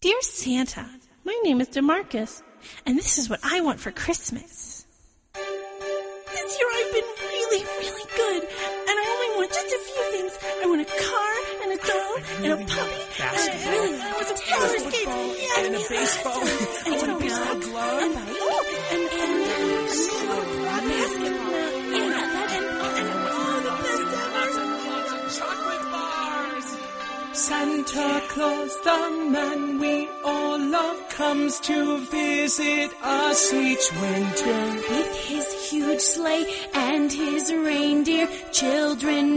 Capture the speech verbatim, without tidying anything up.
Dear Santa, my name is DeMarcus, and this is what I want for Christmas. This year I've been really, really good, and I only want just a few things. I want a car and a doll and a puppy. Basketball. And I really I want some roller skates. Yeah, And a yeah, baseball. And, And a a baseball glove. And, oh, and, and, and, and basketball. Yeah, that, and, and, oh, the best ever. Lots and lots of chocolate bars. Santa Claus, the man we all love, comes to visit us each winter. With his huge sleigh and his reindeer, children